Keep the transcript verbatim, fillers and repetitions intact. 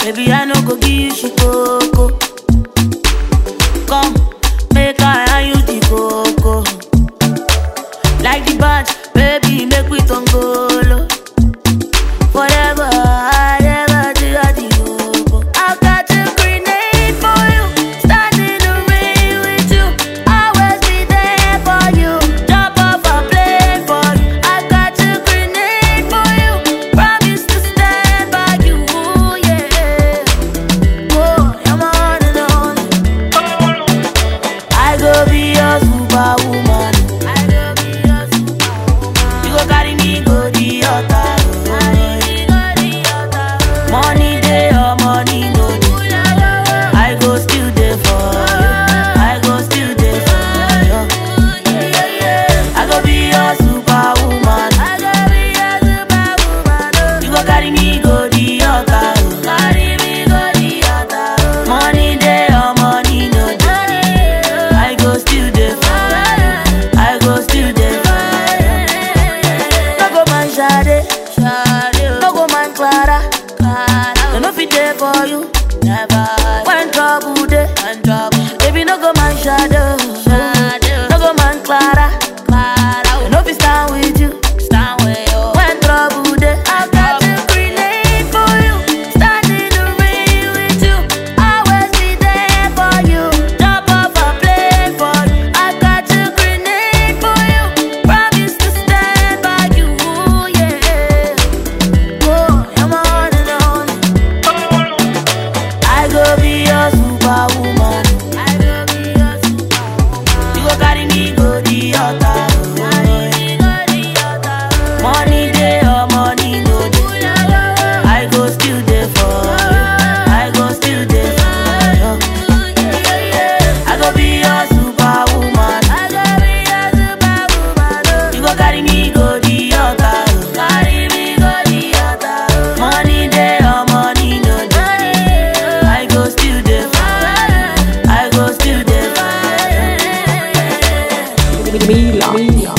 Baby, I no go give you shikoko. Come, make I hand you the coco. Like the band, baby, make we tongolo. Forever, I never do the hopo. I've got a grenade for you, stand in the rain with you, always be there for you, jump off a plane for you. I've got a grenade for you, promise to stand by you, yeah. Oh, you're my one and only. I go be your superwoman. I go be your superwoman. You go carry me go the altar. Money day or money no day, I go still there for you. I go still there for you. I go be your superwoman. I go be your superwoman. You go carry me go the altar. Carry me go the altar. Money day or money no day, I go still there for you. I go still there for you. No go man Shade, no go man Clara. I no fit there for you, never. When trouble dey, when trouble, baby no go man shadow, shadow. No go man Clara, Clara. I no fit stand with you, stand with you. When trouble dey, I've got a grenade for you, stand in the rain with you, always be there for you, jump off a plane for you. I've got a grenade for you, promise to stand by you, yeah. Oh, you're my one and only. I go be your superwoman. I go be your superwoman. You go carry me go the altar. Carry me go the altar. Money day or money no day, I go still there for you. I go still there for you. I go be your superwoman. I go be your superwoman. You go carry me go the altar. Carry me go the altar. Money day or money no day, I go still there for you. I go still there for you. Mila. Mila.